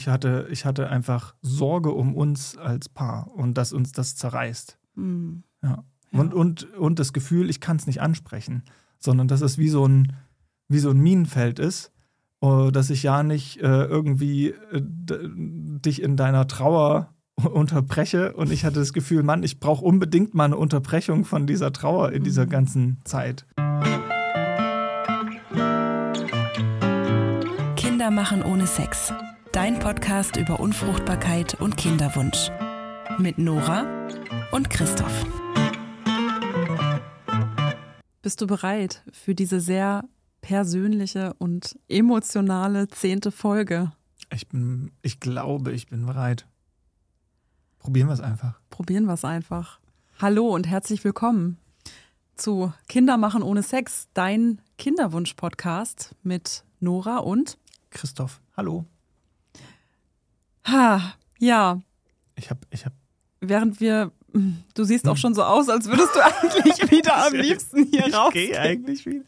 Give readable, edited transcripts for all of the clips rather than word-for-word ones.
Ich hatte einfach Sorge um uns als Paar und dass uns das zerreißt. Mhm. Ja. Und das Gefühl, ich kann es nicht ansprechen, sondern dass es wie so ein Minenfeld ist, dass ich ja nicht irgendwie dich in deiner Trauer unterbreche. Und ich hatte das Gefühl, Mann, ich brauche unbedingt mal eine Unterbrechung von dieser Trauer in dieser ganzen Zeit. Kinder machen ohne Sex. Dein Podcast über Unfruchtbarkeit und Kinderwunsch. Mit Nora und Christoph. Bist du bereit für diese sehr persönliche und emotionale 10. Folge? Ich glaube, ich bin bereit. Probieren wir es einfach. Hallo und herzlich willkommen zu Kinder machen ohne Sex, dein Kinderwunsch-Podcast mit Nora und Christoph. Hallo. Ja. Ich hab. Während wir, du siehst auch schon so aus, als würdest du eigentlich wieder am liebsten hier raus. Ich gehe eigentlich wieder.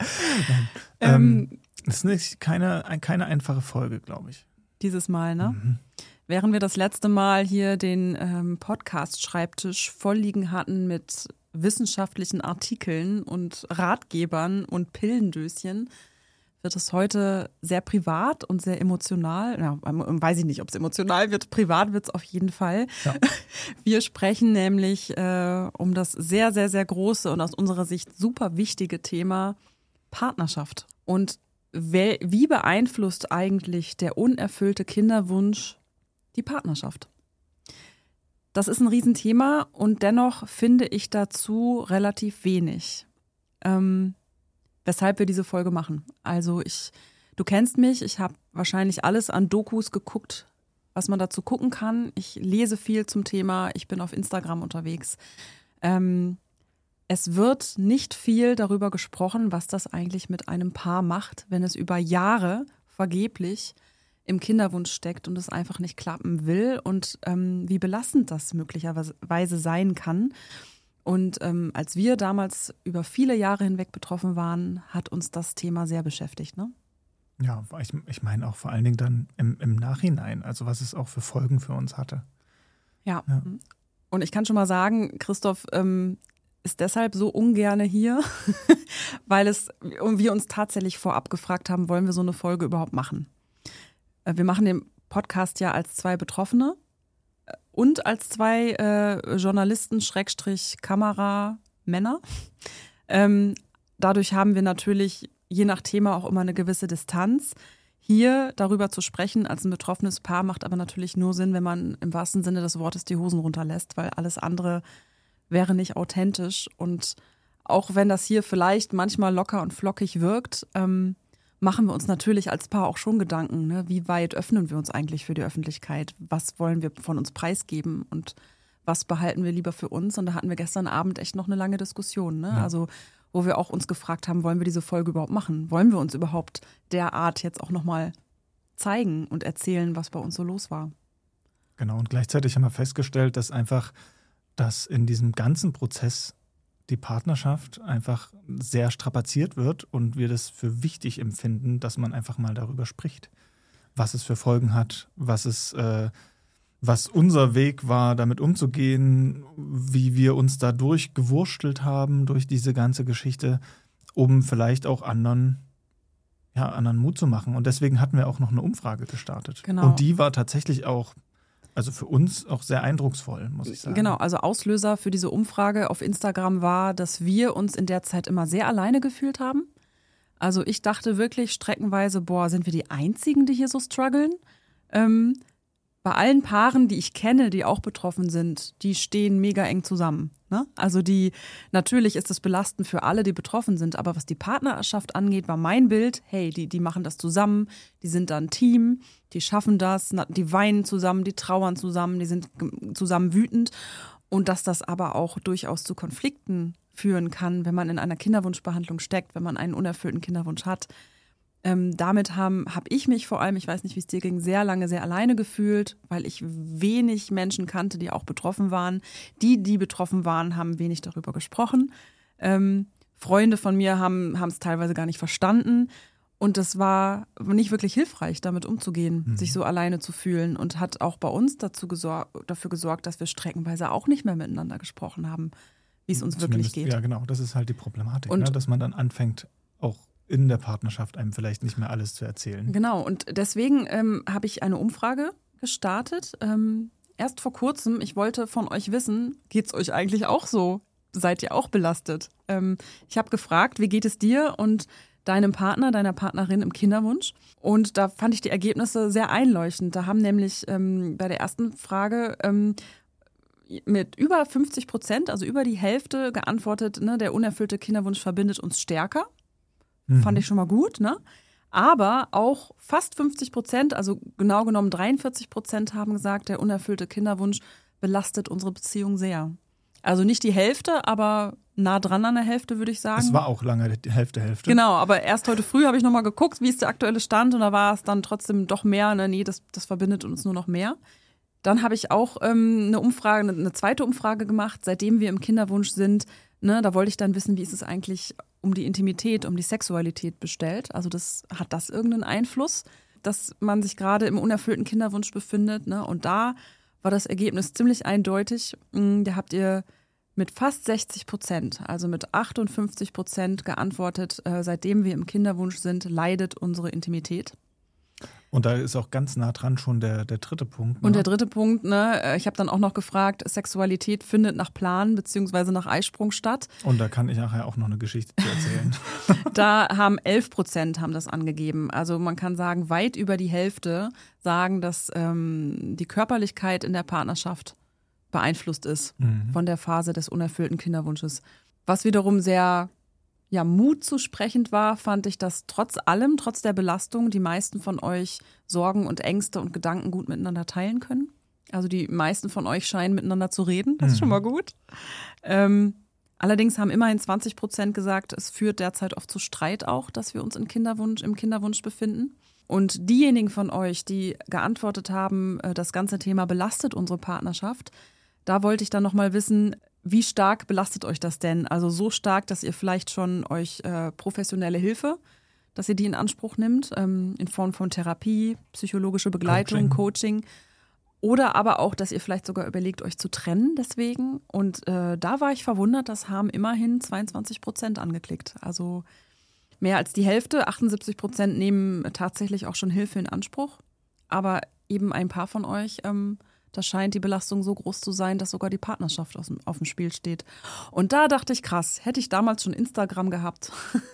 Das ist keine einfache Folge, glaube ich. Dieses Mal, ne? Mhm. Während wir das letzte Mal hier den Podcast-Schreibtisch vollliegen hatten mit wissenschaftlichen Artikeln und Ratgebern und Pillendöschen, wird es heute sehr privat und sehr emotional. Ja, weiß ich nicht, ob es emotional wird. Privat wird es auf jeden Fall. Ja. Wir sprechen nämlich um das sehr, sehr, sehr große und aus unserer Sicht super wichtige Thema Partnerschaft. Und wie beeinflusst eigentlich der unerfüllte Kinderwunsch die Partnerschaft? Das ist ein Riesenthema und dennoch finde ich dazu relativ wenig. Weshalb wir diese Folge machen. Also du kennst mich, ich habe wahrscheinlich alles an Dokus geguckt, was man dazu gucken kann. Ich lese viel zum Thema, ich bin auf Instagram unterwegs. Es wird nicht viel darüber gesprochen, was das eigentlich mit einem Paar macht, wenn es über Jahre vergeblich im Kinderwunsch steckt und es einfach nicht klappen will und wie belastend das möglicherweise sein kann. Und als wir damals über viele Jahre hinweg betroffen waren, hat uns das Thema sehr beschäftigt, ne? Ja, ich meine auch vor allen Dingen dann im Nachhinein, also was es auch für Folgen für uns hatte. Ja. Und ich kann schon mal sagen, Christoph ist deshalb so ungerne hier, weil wir uns tatsächlich vorab gefragt haben, wollen wir so eine Folge überhaupt machen? Wir machen den Podcast ja als 2 Betroffene. Und als 2 Journalisten, Kameramänner. Dadurch haben wir natürlich je nach Thema auch immer eine gewisse Distanz. Hier darüber zu sprechen als ein betroffenes Paar macht aber natürlich nur Sinn, wenn man im wahrsten Sinne des Wortes die Hosen runterlässt, weil alles andere wäre nicht authentisch. Und auch wenn das hier vielleicht manchmal locker und flockig wirkt, machen wir uns natürlich als Paar auch schon Gedanken, ne? Wie weit öffnen wir uns eigentlich für die Öffentlichkeit? Was wollen wir von uns preisgeben und was behalten wir lieber für uns? Und da hatten wir gestern Abend echt noch eine lange Diskussion, ne? Ja. Also wo wir auch uns gefragt haben, wollen wir diese Folge überhaupt machen? Wollen wir uns überhaupt derart jetzt auch nochmal zeigen und erzählen, was bei uns so los war? Genau, und gleichzeitig haben wir festgestellt, dass in diesem ganzen Prozess die Partnerschaft einfach sehr strapaziert wird und wir das für wichtig empfinden, dass man einfach mal darüber spricht, was es für Folgen hat, was unser Weg war, damit umzugehen, wie wir uns da durchgewurstelt haben durch diese ganze Geschichte, um vielleicht auch anderen Mut zu machen. Und deswegen hatten wir auch noch eine Umfrage gestartet. Genau. Und die war tatsächlich auch, also für uns auch sehr eindrucksvoll, muss ich sagen. Genau, also Auslöser für diese Umfrage auf Instagram war, dass wir uns in der Zeit immer sehr alleine gefühlt haben. Also ich dachte wirklich streckenweise, sind wir die Einzigen, die hier so strugglen? Bei allen Paaren, die ich kenne, die auch betroffen sind, die stehen mega eng zusammen, ne? Also natürlich ist das belastend für alle, die betroffen sind, aber was die Partnerschaft angeht, war mein Bild, hey, die machen das zusammen, die sind da ein Team, die schaffen das, die weinen zusammen, die trauern zusammen, die sind zusammen wütend und dass das aber auch durchaus zu Konflikten führen kann, wenn man in einer Kinderwunschbehandlung steckt, wenn man einen unerfüllten Kinderwunsch hat. Damit habe ich mich vor allem, ich weiß nicht, wie es dir ging, sehr lange sehr alleine gefühlt, weil ich wenig Menschen kannte, die auch betroffen waren. Die betroffen waren, haben wenig darüber gesprochen. Freunde von mir haben es teilweise gar nicht verstanden. Und das war nicht wirklich hilfreich, damit umzugehen, sich so alleine zu fühlen und hat auch bei uns dafür gesorgt, dass wir streckenweise auch nicht mehr miteinander gesprochen haben, wie es uns wirklich geht. Ja, genau, das ist halt die Problematik, ne? Dass man dann anfängt, auch in der Partnerschaft einem vielleicht nicht mehr alles zu erzählen. Genau, und deswegen habe ich eine Umfrage gestartet. Erst vor kurzem, ich wollte von euch wissen, geht es euch eigentlich auch so? Seid ihr auch belastet? Ich habe gefragt, wie geht es dir und deinem Partner, deiner Partnerin im Kinderwunsch? Und da fand ich die Ergebnisse sehr einleuchtend. Da haben nämlich bei der ersten Frage mit über 50%, also über die Hälfte geantwortet, ne, der unerfüllte Kinderwunsch verbindet uns stärker. Fand ich schon mal gut, ne? Aber auch fast 50%, also genau genommen 43% haben gesagt, der unerfüllte Kinderwunsch belastet unsere Beziehung sehr. Also nicht die Hälfte, aber nah dran an der Hälfte, würde ich sagen. Es war auch lange die Hälfte. Genau, aber erst heute früh habe ich nochmal geguckt, wie ist der aktuelle Stand und da war es dann trotzdem doch mehr. Ne? Nee, das verbindet uns nur noch mehr. Dann habe ich auch eine zweite Umfrage gemacht, seitdem wir im Kinderwunsch sind. Ne, da wollte ich dann wissen, wie ist es eigentlich um die Intimität, um die Sexualität bestellt. Also hat das irgendeinen Einfluss, dass man sich gerade im unerfüllten Kinderwunsch befindet. Ne? Und da war das Ergebnis ziemlich eindeutig. Da habt ihr mit fast 60%, also mit 58% geantwortet, seitdem wir im Kinderwunsch sind, leidet unsere Intimität. Und da ist auch ganz nah dran schon der dritte Punkt. Ne? Und der dritte Punkt, ne, ich habe dann auch noch gefragt, Sexualität findet nach Plan bzw. nach Eisprung statt. Und da kann ich nachher auch noch eine Geschichte zu erzählen. Da haben 11% haben das angegeben. Also man kann sagen, weit über die Hälfte sagen, dass die Körperlichkeit in der Partnerschaft beeinflusst ist von der Phase des unerfüllten Kinderwunsches. Was wiederum sehr mutzusprechend war, fand ich, dass trotz allem, trotz der Belastung, die meisten von euch Sorgen und Ängste und Gedanken gut miteinander teilen können. Also die meisten von euch scheinen miteinander zu reden, das ist schon mal gut. Allerdings haben immerhin 20% gesagt, es führt derzeit oft zu Streit auch, dass wir uns im Kinderwunsch befinden. Und diejenigen von euch, die geantwortet haben, das ganze Thema belastet unsere Partnerschaft, da wollte ich dann nochmal wissen, wie stark belastet euch das denn? Also so stark, dass ihr vielleicht schon euch professionelle Hilfe, dass ihr die in Anspruch nimmt, in Form von Therapie, psychologische Begleitung, Coaching. Oder aber auch, dass ihr vielleicht sogar überlegt, euch zu trennen deswegen. Und da war ich verwundert, das haben immerhin 22% angeklickt. Also mehr als die Hälfte, 78% nehmen tatsächlich auch schon Hilfe in Anspruch. Aber eben ein paar von euch da scheint die Belastung so groß zu sein, dass sogar die Partnerschaft auf dem Spiel steht. Und da dachte ich, krass, hätte ich damals schon Instagram gehabt.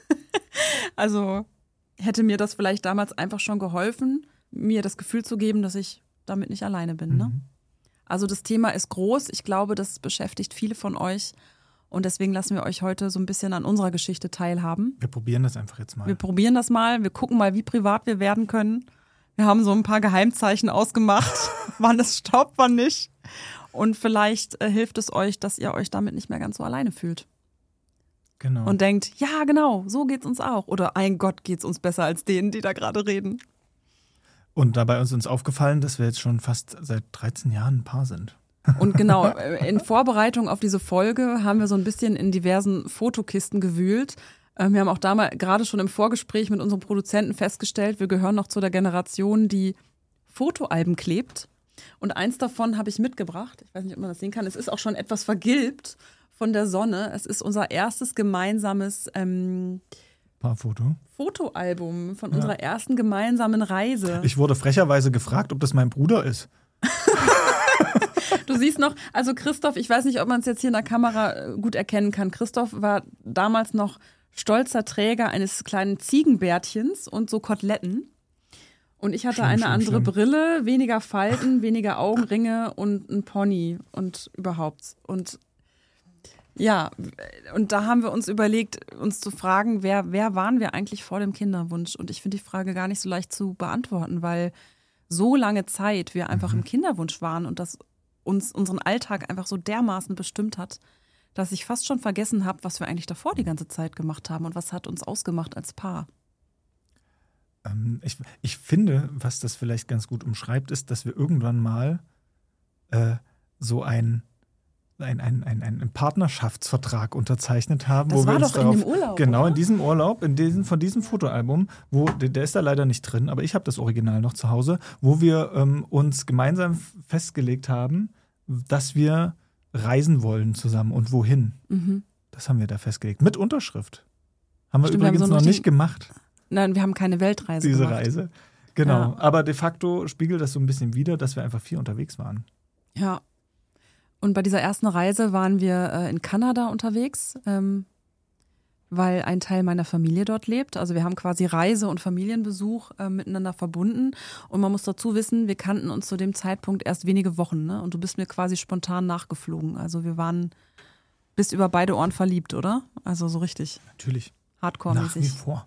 Also hätte mir das vielleicht damals einfach schon geholfen, mir das Gefühl zu geben, dass ich damit nicht alleine bin. Ne? Also das Thema ist groß. Ich glaube, das beschäftigt viele von euch. Und deswegen lassen wir euch heute so ein bisschen an unserer Geschichte teilhaben. Wir probieren das einfach jetzt mal. Wir probieren das mal. Wir gucken mal, wie privat wir werden können. Wir haben so ein paar Geheimzeichen ausgemacht, wann es stoppt, wann nicht. Und vielleicht hilft es euch, dass ihr euch damit nicht mehr ganz so alleine fühlt. Genau. Und denkt, ja genau, so geht's uns auch. Oder ein Gott geht's uns besser als denen, die da gerade reden. Und dabei ist uns aufgefallen, dass wir jetzt schon fast seit 13 Jahren ein Paar sind. Und genau, in Vorbereitung auf diese Folge haben wir so ein bisschen in diversen Fotokisten gewühlt. Wir haben auch damals gerade schon im Vorgespräch mit unserem Produzenten festgestellt, wir gehören noch zu der Generation, die Fotoalben klebt. Und eins davon habe ich mitgebracht. Ich weiß nicht, ob man das sehen kann. Es ist auch schon etwas vergilbt von der Sonne. Es ist unser erstes gemeinsames Fotoalbum von unserer ersten gemeinsamen Reise. Ich wurde frecherweise gefragt, ob das mein Bruder ist. Du siehst noch, also Christoph, ich weiß nicht, ob man es jetzt hier in der Kamera gut erkennen kann. Christoph war damals noch stolzer Träger eines kleinen Ziegenbärtchens und so Koteletten. Und ich hatte eine andere Brille, weniger Falten, weniger Augenringe und ein Pony und überhaupt. Und ja, und da haben wir uns überlegt, uns zu fragen, wer waren wir eigentlich vor dem Kinderwunsch? Und ich finde die Frage gar nicht so leicht zu beantworten, weil so lange Zeit wir einfach im Kinderwunsch waren und das uns unseren Alltag einfach so dermaßen bestimmt hat, dass ich fast schon vergessen habe, was wir eigentlich davor die ganze Zeit gemacht haben und was hat uns ausgemacht als Paar. Ich finde, was das vielleicht ganz gut umschreibt, ist, dass wir irgendwann mal so ein einen Partnerschaftsvertrag unterzeichnet haben. Das wo war wir uns doch in dem Urlaub, Genau, oder? in diesem Urlaub, von diesem Fotoalbum, der ist da leider nicht drin, aber ich habe das Original noch zu Hause, wo wir uns gemeinsam festgelegt haben, dass wir reisen wollen zusammen und wohin. Mhm. Das haben wir da festgelegt. Mit Unterschrift. Haben wir Stimmt, wir haben übrigens so noch einen nicht gemacht, Nein, wir haben keine Weltreise diese gemacht. Reise. Genau, Ja. aber de facto spiegelt das so ein bisschen wider, dass wir einfach viel unterwegs waren. Ja. Und bei dieser ersten Reise waren wir in Kanada unterwegs, weil ein Teil meiner Familie dort lebt. Also wir haben quasi Reise und Familienbesuch miteinander verbunden. Und man muss dazu wissen, wir kannten uns zu dem Zeitpunkt erst wenige Wochen. Ne? Und du bist mir quasi spontan nachgeflogen. Also bist über beide Ohren verliebt, oder? Also so richtig Natürlich. Nach wie Hardcore-mäßig. vor.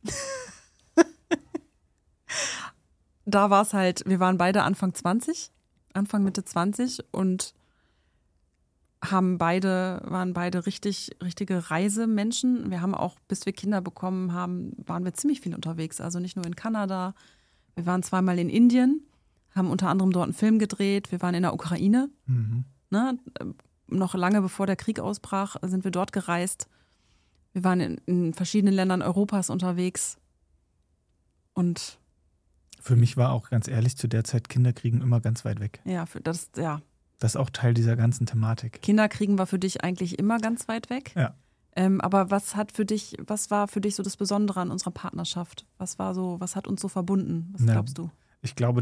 Da war es halt, wir waren beide Anfang Mitte 20 und waren beide richtige Reisemenschen. Wir haben auch, bis wir Kinder bekommen haben, waren wir ziemlich viel unterwegs. Also nicht nur in Kanada. Wir waren zweimal in Indien, haben unter anderem dort einen Film gedreht. Wir waren in der Ukraine. Mhm. Ne? Noch lange bevor der Krieg ausbrach, sind wir dort gereist. Wir waren in verschiedenen Ländern Europas unterwegs. Und Für mich war auch ganz ehrlich zu der Zeit Kinderkriegen immer ganz weit weg. ja, Das ist auch Teil dieser ganzen Thematik. Kinderkriegen war für dich eigentlich immer ganz weit weg. Ja. Aber was war für dich so das Besondere an unserer Partnerschaft? Was hat uns so verbunden? Was glaubst du? Ich glaube,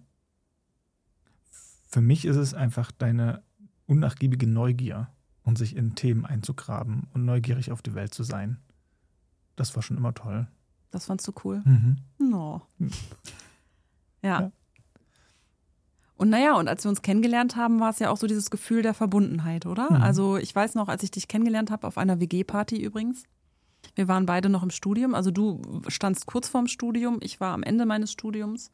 für mich ist es einfach deine unnachgiebige Neugier und sich in Themen einzugraben und neugierig auf die Welt zu sein. Das war schon immer toll. Das fandst du cool? Mhm. No. Ja. Ja. Und und als wir uns kennengelernt haben, war es ja auch so dieses Gefühl der Verbundenheit, oder? Mhm. Also ich weiß noch, als ich dich kennengelernt habe, auf einer WG-Party übrigens. Wir waren beide noch im Studium. Also du standst kurz vorm Studium, ich war am Ende meines Studiums.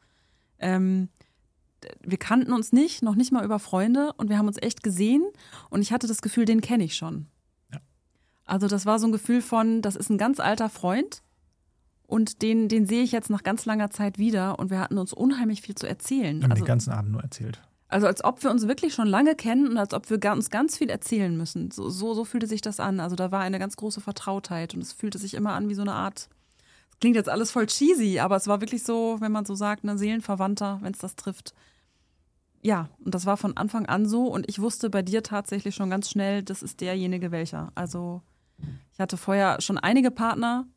Wir kannten uns noch nicht mal über Freunde und wir haben uns echt gesehen und ich hatte das Gefühl, den kenne ich schon. Ja. Also das war so ein Gefühl von, das ist ein ganz alter Freund und den sehe ich jetzt nach ganz langer Zeit wieder und wir hatten uns unheimlich viel zu erzählen. Wir haben Also, den ganzen Abend nur erzählt. also als ob wir uns wirklich schon lange kennen und als ob wir uns ganz viel erzählen müssen. So fühlte sich das an. Also da war eine ganz große Vertrautheit und es fühlte sich immer an wie so eine Art, das klingt jetzt alles voll cheesy, aber es war wirklich so, wenn man so sagt, ein Seelenverwandter, wenn es das trifft. Ja, und das war von Anfang an so und ich wusste bei dir tatsächlich schon ganz schnell, das ist derjenige welcher. Also ich hatte vorher schon einige Partner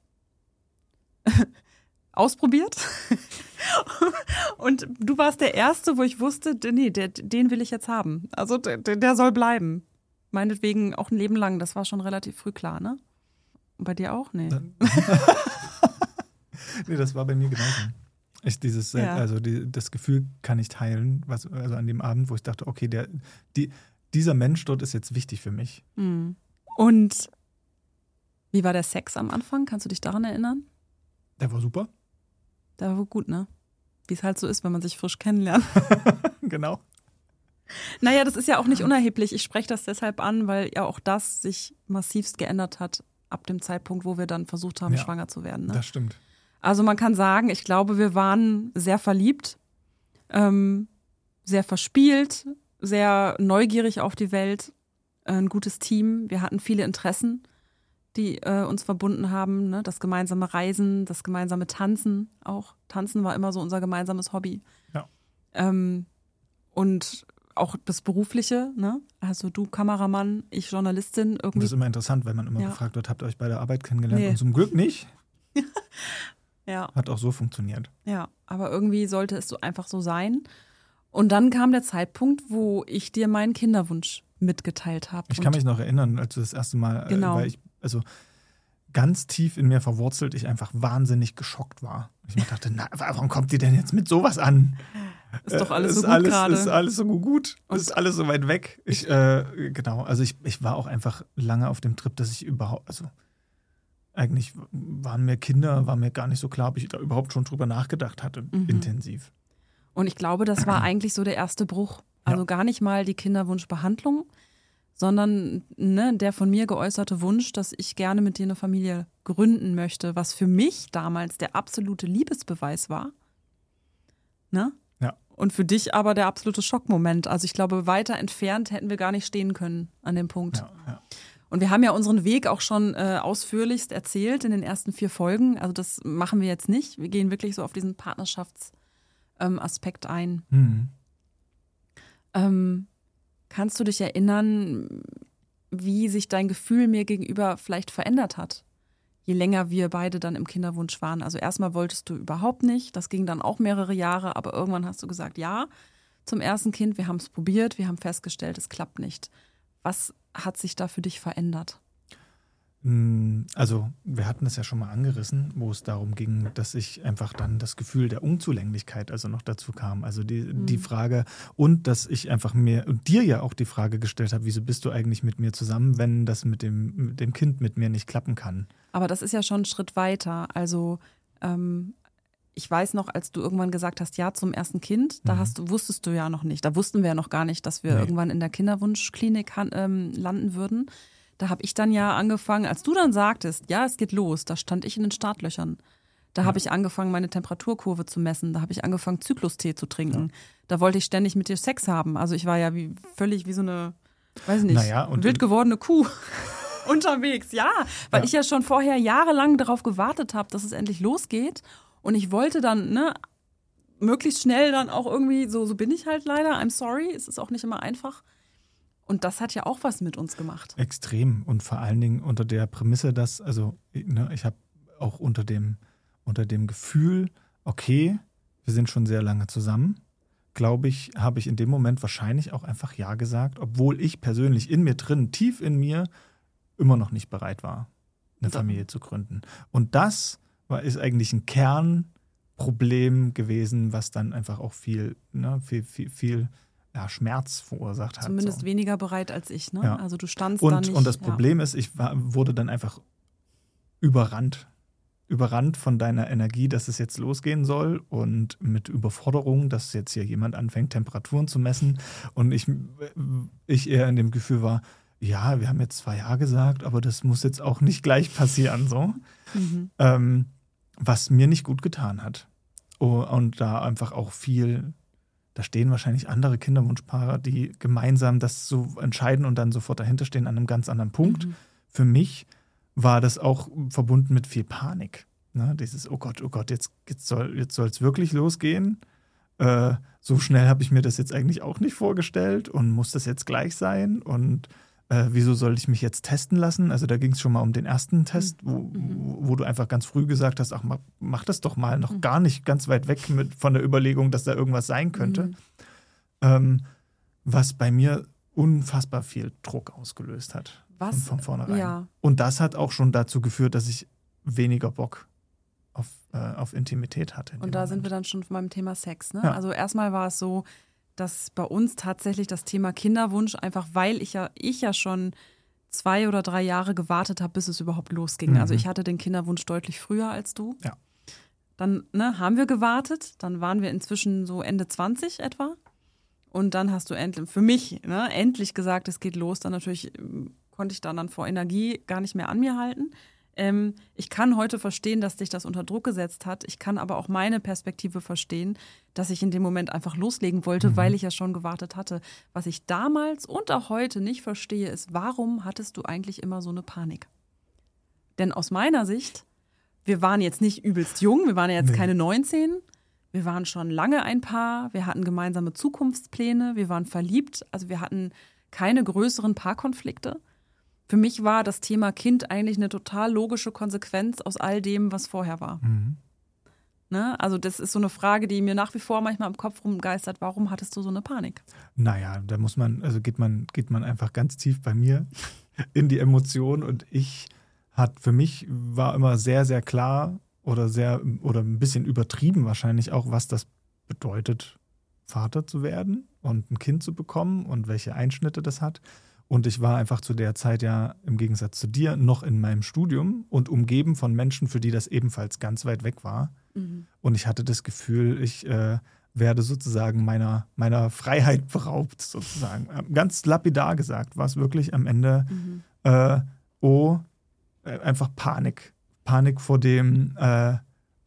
ausprobiert und du warst der Erste, wo ich wusste, nee, den will ich jetzt haben. Also der soll bleiben. Meinetwegen auch ein Leben lang, das war schon relativ früh klar, ne? Und bei dir auch? Nee. Nee, das war bei mir genauso. Das Gefühl kann ich teilen, also an dem Abend, wo ich dachte, okay, dieser Mensch dort ist jetzt wichtig für mich. Mhm. Und wie war der Sex am Anfang? Kannst du dich daran erinnern? Der war super. Der war gut, ne? Wie es halt so ist, wenn man sich frisch kennenlernt. Genau. Naja, das ist ja auch nicht unerheblich. Ich spreche das deshalb an, weil ja auch das sich massivst geändert hat ab dem Zeitpunkt, wo wir dann versucht haben, schwanger zu werden. Ne? Das stimmt. Also man kann sagen, ich glaube, wir waren sehr verliebt, sehr verspielt, sehr neugierig auf die Welt, ein gutes Team. Wir hatten viele Interessen, die uns verbunden haben. Ne? Das gemeinsame Reisen, das gemeinsame Tanzen auch. Tanzen war immer so unser gemeinsames Hobby. Ja. Und auch das Berufliche, ne? Also du Kameramann, ich Journalistin. Irgendwie. Das ist immer interessant, wenn man immer gefragt wird, habt ihr euch bei der Arbeit kennengelernt? Nee. Und zum Glück nicht. Ja. Hat auch so funktioniert. Ja, aber irgendwie sollte es so einfach so sein. Und dann kam der Zeitpunkt, wo ich dir meinen Kinderwunsch mitgeteilt habe. Ich kann mich noch erinnern, als du das erste Mal, Genau. weil ich, also ganz tief in mir verwurzelt, ich einfach wahnsinnig geschockt war. Ich mir dachte, warum kommt die denn jetzt mit sowas an? Ist doch alles so gut gerade. gerade. Ist alles so gut. Und ist alles so weit weg. Genau, also ich war auch einfach lange auf dem Trip, dass ich überhaupt, also eigentlich war mir gar nicht so klar, ob ich da überhaupt schon drüber nachgedacht hatte, intensiv. Und ich glaube, das war eigentlich so der erste Bruch. Also gar nicht mal die Kinderwunschbehandlung, sondern der von mir geäußerte Wunsch, dass ich gerne mit dir eine Familie gründen möchte, was für mich damals der absolute Liebesbeweis war. Ne? Ja. Und für dich aber der absolute Schockmoment. Also ich glaube, weiter entfernt hätten wir gar nicht stehen können an dem Punkt. Ja. Und wir haben ja unseren Weg auch schon ausführlichst erzählt in den ersten 4 Folgen. Also das machen wir jetzt nicht. Wir gehen wirklich so auf diesen Partnerschaftsaspekt ein. Kannst du dich erinnern, wie sich dein Gefühl mir gegenüber vielleicht verändert hat? Je länger wir beide dann im Kinderwunsch waren. Also erstmal wolltest du überhaupt nicht. Das ging dann auch mehrere Jahre. Aber irgendwann hast du gesagt, ja, zum ersten Kind. Wir haben es probiert. Wir haben festgestellt, es klappt nicht. Was hat sich da für dich verändert? Also wir hatten es ja schon mal angerissen, wo es darum ging, dass ich einfach dann das Gefühl der Unzulänglichkeit also noch dazu kam. Also die Frage und dass ich einfach mir und dir ja auch die Frage gestellt habe, wieso bist du eigentlich mit mir zusammen, wenn das mit dem Kind mit mir nicht klappen kann? Aber das ist ja schon ein Schritt weiter. Also ich weiß noch, als du irgendwann gesagt hast, ja zum ersten Kind, da wusstest du ja noch nicht, da wussten wir ja noch gar nicht, dass wir irgendwann in der Kinderwunschklinik landen würden. Da habe ich dann ja angefangen, als du dann sagtest, ja, es geht los, da stand ich in den Startlöchern. Da habe ich angefangen, meine Temperaturkurve zu messen. Da habe ich angefangen, Zyklustee zu trinken. Ja. Da wollte ich ständig mit dir Sex haben. Also ich war ja völlig wie so eine, weiß nicht, wild gewordene Kuh unterwegs. Ja, weil ich ja schon vorher jahrelang darauf gewartet habe, dass es endlich losgeht. Und ich wollte dann, möglichst schnell dann auch irgendwie, so bin ich halt leider, I'm sorry, es ist auch nicht immer einfach. Und das hat ja auch was mit uns gemacht. Extrem. Und vor allen Dingen unter der Prämisse, dass, ich habe auch unter dem Gefühl, okay, wir sind schon sehr lange zusammen, glaube ich, habe ich in dem Moment wahrscheinlich auch einfach Ja gesagt, obwohl ich persönlich in mir drin, tief in mir, immer noch nicht bereit war, eine Familie zu gründen. Und das ist eigentlich ein Kernproblem gewesen, was dann einfach auch viel Schmerz verursacht hat. Zumindest weniger bereit als ich, ne? Ja. Also du standst da nicht. Und das Problem ist, ich wurde dann einfach überrannt von deiner Energie, dass es jetzt losgehen soll und mit Überforderung, dass jetzt hier jemand anfängt, Temperaturen zu messen. Und ich eher in dem Gefühl war, ja, wir haben jetzt 2 Ja gesagt, aber das muss jetzt auch nicht gleich passieren, so. Was mir nicht gut getan hat. Und da einfach auch viel. Da stehen wahrscheinlich andere Kinderwunschpaare, die gemeinsam das so entscheiden und dann sofort dahinter stehen an einem ganz anderen Punkt. Für mich war das auch verbunden mit viel Panik. Ne? Dieses, oh Gott, jetzt soll es wirklich losgehen. So schnell habe ich mir das jetzt eigentlich auch nicht vorgestellt und muss das jetzt gleich sein? Und wieso soll ich mich jetzt testen lassen? Also da ging es schon mal um den ersten Test, wo du einfach ganz früh gesagt hast, ach, mach das doch mal, noch gar nicht ganz weit weg von der Überlegung, dass da irgendwas sein könnte. Was bei mir unfassbar viel Druck ausgelöst hat. Von vornherein. Ja. Und das hat auch schon dazu geführt, dass ich weniger Bock auf Intimität hatte. Und da sind wir dann schon beim Thema Sex. Ne? Ja. Also erstmal war es so, dass bei uns tatsächlich das Thema Kinderwunsch, einfach weil ich ja schon 2 oder 3 Jahre gewartet habe, bis es überhaupt losging. Also ich hatte den Kinderwunsch deutlich früher als du. Ja. Dann haben wir gewartet, dann waren wir inzwischen so Ende 20 etwa. Und dann hast du für mich endlich gesagt, es geht los. Dann natürlich konnte ich dann vor Energie gar nicht mehr an mir halten. Ich kann heute verstehen, dass dich das unter Druck gesetzt hat. Ich kann aber auch meine Perspektive verstehen, dass ich in dem Moment einfach loslegen wollte, weil ich ja schon gewartet hatte. Was ich damals und auch heute nicht verstehe, ist, warum hattest du eigentlich immer so eine Panik? Denn aus meiner Sicht, wir waren jetzt nicht übelst jung, wir waren ja jetzt keine 19, wir waren schon lange ein Paar, wir hatten gemeinsame Zukunftspläne, wir waren verliebt, also wir hatten keine größeren Paarkonflikte. Für mich war das Thema Kind eigentlich eine total logische Konsequenz aus all dem, was vorher war. Ne? Also das ist so eine Frage, die mir nach wie vor manchmal im Kopf rumgeistert. Warum hattest du so eine Panik? Naja, da geht man einfach ganz tief bei mir in die Emotion. Und für mich war immer sehr, sehr klar oder ein bisschen übertrieben wahrscheinlich auch, was das bedeutet, Vater zu werden und ein Kind zu bekommen und welche Einschnitte das hat. Und ich war einfach zu der Zeit ja im Gegensatz zu dir noch in meinem Studium und umgeben von Menschen, für die das ebenfalls ganz weit weg war. Und ich hatte das Gefühl, ich werde sozusagen meiner Freiheit beraubt, sozusagen. Ganz lapidar gesagt war es wirklich am Ende einfach Panik. Panik vor dem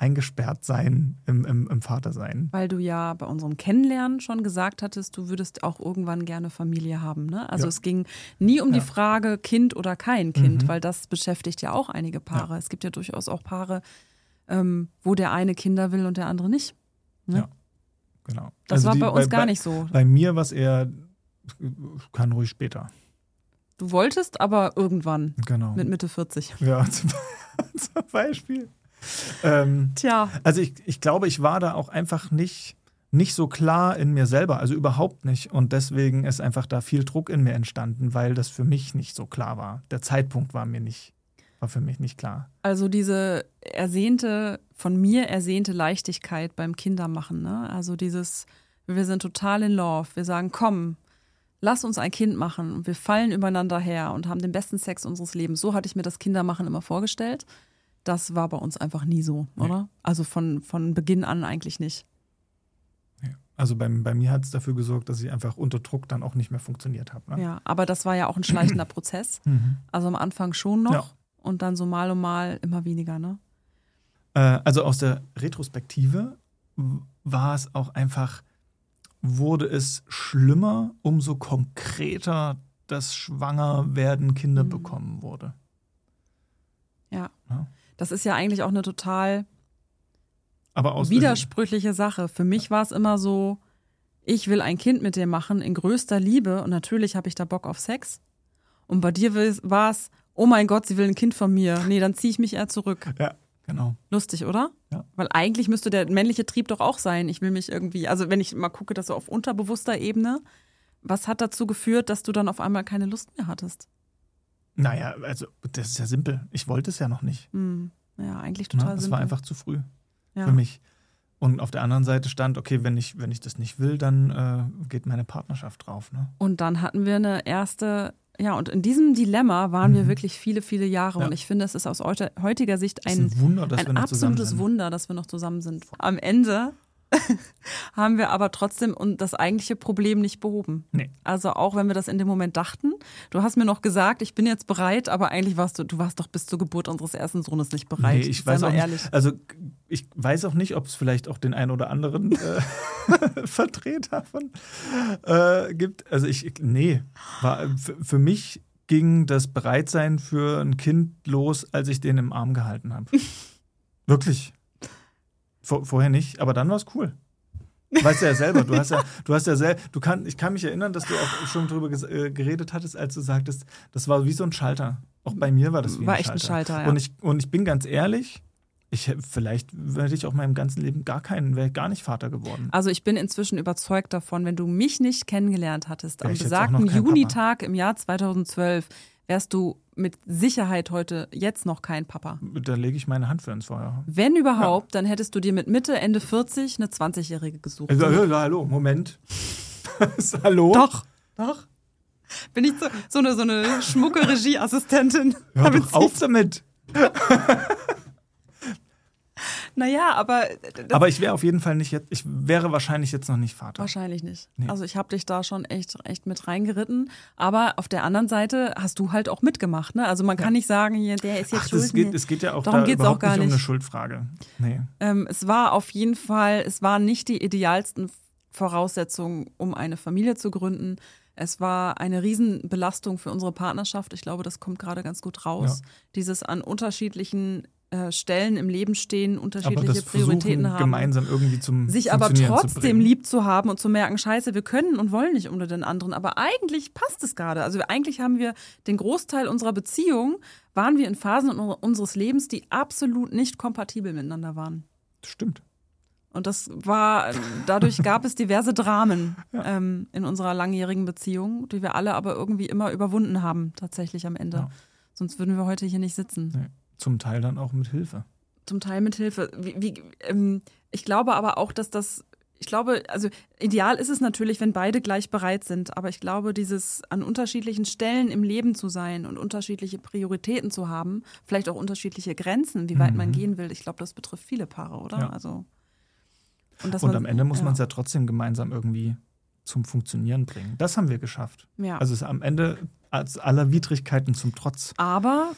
eingesperrt sein im Vatersein. Weil du ja bei unserem Kennenlernen schon gesagt hattest, du würdest auch irgendwann gerne Familie haben. Ne? Also es ging nie um die Frage Kind oder kein Kind, weil das beschäftigt ja auch einige Paare. Es gibt ja durchaus auch Paare, wo der eine Kinder will und der andere nicht. Ne? Ja, genau. Das war bei uns gar nicht so. Bei mir war es eher, kann ruhig später. Du wolltest, aber irgendwann. Genau. Mit Mitte 40. Ja, zum Beispiel. Tja. Also ich glaube, ich war da auch einfach nicht so klar in mir selber, also überhaupt nicht. Und deswegen ist einfach da viel Druck in mir entstanden, weil das für mich nicht so klar war. Der Zeitpunkt war für mich nicht klar. Also diese von mir ersehnte Leichtigkeit beim Kindermachen, ne? Also dieses, wir sind total in love, wir sagen, komm, lass uns ein Kind machen und wir fallen übereinander her und haben den besten Sex unseres Lebens. So hatte ich mir das Kindermachen immer vorgestellt. Das war bei uns einfach nie so, oder? Also von Beginn an eigentlich nicht. Also bei mir hat es dafür gesorgt, dass ich einfach unter Druck dann auch nicht mehr funktioniert habe. Ne? Ja, aber das war ja auch ein schleichender Prozess. Also am Anfang schon noch und dann so mal um mal immer weniger, ne? Also aus der Retrospektive war es auch einfach, wurde es schlimmer, umso konkreter das Schwangerwerden, Kinder bekommen wurde. Ja. Das ist ja eigentlich auch eine total aber widersprüchliche Sache. Für mich war es immer so, ich will ein Kind mit dir machen in größter Liebe und natürlich habe ich da Bock auf Sex. Und bei dir war es, oh mein Gott, sie will ein Kind von mir. Nee, dann ziehe ich mich eher zurück. Ja, genau. Lustig, oder? Ja. Weil eigentlich müsste der männliche Trieb doch auch sein. Ich will mich irgendwie, also wenn ich mal gucke, das so auf unterbewusster Ebene, was hat dazu geführt, dass du dann auf einmal keine Lust mehr hattest? Naja, also das ist ja simpel. Ich wollte es ja noch nicht. Ja, eigentlich total simpel. Es war einfach zu früh für mich. Und auf der anderen Seite stand, okay, wenn ich das nicht will, dann geht meine Partnerschaft drauf. Ne? Und dann hatten wir eine erste, und in diesem Dilemma waren wir wirklich viele, viele Jahre. Ja. Und ich finde, es ist aus heutiger Sicht ein Wunder, dass wir noch absolutes Wunder, dass wir noch zusammen sind. Am Ende haben wir aber trotzdem das eigentliche Problem nicht behoben. Nee. Also auch wenn wir das in dem Moment dachten. Du hast mir noch gesagt, ich bin jetzt bereit, aber eigentlich warst du warst doch bis zur Geburt unseres ersten Sohnes nicht bereit. Nee, ich weiß auch nicht. Also ich weiß auch nicht, ob es vielleicht auch den einen oder anderen Vertreter von gibt. Also für mich ging das Bereitsein für ein Kind los, als ich den im Arm gehalten habe. Wirklich. Vorher nicht, aber dann war es cool. Weißt du ja selber, ich kann mich erinnern, dass du auch schon drüber geredet hattest, als du sagtest, das war wie so ein Schalter. Auch bei mir war das wie ein Schalter. War echt ein Schalter, ja. Und ich bin ganz ehrlich, vielleicht wäre ich auch meinem ganzen Leben wäre gar nicht Vater geworden. Also ich bin inzwischen überzeugt davon, wenn du mich nicht kennengelernt hattest, am besagten Junitag im Jahr 2012, wärst du mit Sicherheit jetzt noch kein Papa. Da lege ich meine Hand für ins Feuer. Wenn überhaupt, dann hättest du dir mit Mitte, Ende 40 eine 20-Jährige gesucht. Hallo, Moment. Hallo? Doch. Bin ich so eine schmucke Regieassistentin. Hör doch auf damit. Naja, aber ich wäre auf jeden Fall ich wäre wahrscheinlich jetzt noch nicht Vater. Wahrscheinlich nicht. Nee. Also ich habe dich da schon echt mit reingeritten. Aber auf der anderen Seite hast du halt auch mitgemacht. Ne? Also man kann nicht sagen, der ist jetzt schuld. Es geht ja auch darum da überhaupt auch gar nicht um eine Schuldfrage. Nee. Es war auf jeden Fall, es waren nicht die idealsten Voraussetzungen, um eine Familie zu gründen. Es war eine Riesenbelastung für unsere Partnerschaft. Ich glaube, das kommt gerade ganz gut raus. Ja. Dieses an unterschiedlichen Stellen im Leben stehen, unterschiedliche Prioritäten haben. Gemeinsam irgendwie zum sich aber trotzdem lieb zu haben und zu merken, scheiße, wir können und wollen nicht unter den anderen, aber eigentlich passt es gerade. Also eigentlich haben wir den Großteil unserer Beziehung, waren wir in Phasen unseres Lebens, die absolut nicht kompatibel miteinander waren. Das stimmt. Und dadurch gab es diverse Dramen in unserer langjährigen Beziehung, die wir alle aber irgendwie immer überwunden haben, tatsächlich am Ende. Ja. Sonst würden wir heute hier nicht sitzen. Nee. Zum Teil dann auch mit Hilfe. Zum Teil mit Hilfe. Ich glaube aber auch, also ideal ist es natürlich, wenn beide gleich bereit sind, aber ich glaube, dieses an unterschiedlichen Stellen im Leben zu sein und unterschiedliche Prioritäten zu haben, vielleicht auch unterschiedliche Grenzen, wie weit man gehen will, ich glaube, das betrifft viele Paare, oder? Ja. Also, und am Ende muss man es ja trotzdem gemeinsam irgendwie zum Funktionieren bringen. Das haben wir geschafft. Ja. Also es ist am Ende als aller Widrigkeiten zum Trotz. Aber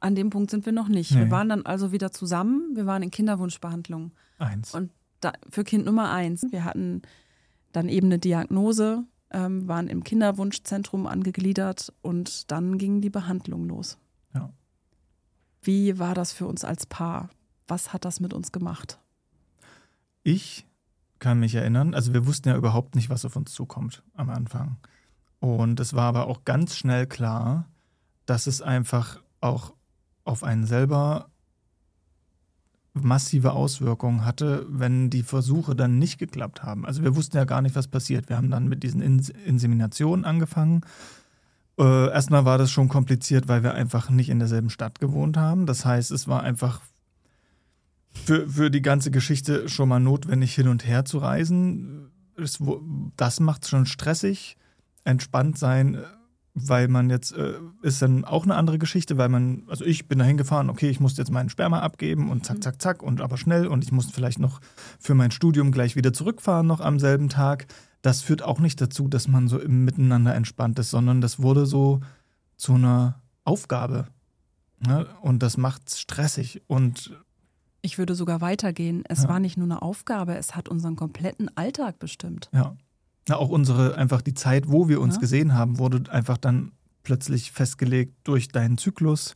An dem Punkt sind wir noch nicht. Nee. Wir waren dann also wieder zusammen. Wir waren in Kinderwunschbehandlung. 1. Und für Kind Nummer 1. Wir hatten dann eben eine Diagnose, waren im Kinderwunschzentrum angegliedert und dann ging die Behandlung los. Ja. Wie war das für uns als Paar? Was hat das mit uns gemacht? Ich kann mich erinnern, also wir wussten ja überhaupt nicht, was auf uns zukommt am Anfang. Und es war aber auch ganz schnell klar, dass es einfach auch auf einen selber massive Auswirkungen hatte, wenn die Versuche dann nicht geklappt haben. Also wir wussten ja gar nicht, was passiert. Wir haben dann mit diesen Inseminationen angefangen. Erstmal war das schon kompliziert, weil wir einfach nicht in derselben Stadt gewohnt haben. Das heißt, es war einfach für die ganze Geschichte schon mal notwendig, hin und her zu reisen. Das macht es schon stressig. Entspannt sein, weil man jetzt, ist dann auch eine andere Geschichte, weil also ich bin da hingefahren, okay, ich musste jetzt meinen Sperma abgeben und zack, zack, zack und aber schnell und ich musste vielleicht noch für mein Studium gleich wieder zurückfahren, noch am selben Tag. Das führt auch nicht dazu, dass man so im Miteinander entspannt ist, sondern das wurde so zu einer Aufgabe. Ne? Und das macht es stressig. Und ich würde sogar weitergehen. Es war nicht nur eine Aufgabe, es hat unseren kompletten Alltag bestimmt. Ja. Ja, auch einfach die Zeit, wo wir uns gesehen haben, wurde einfach dann plötzlich festgelegt durch deinen Zyklus,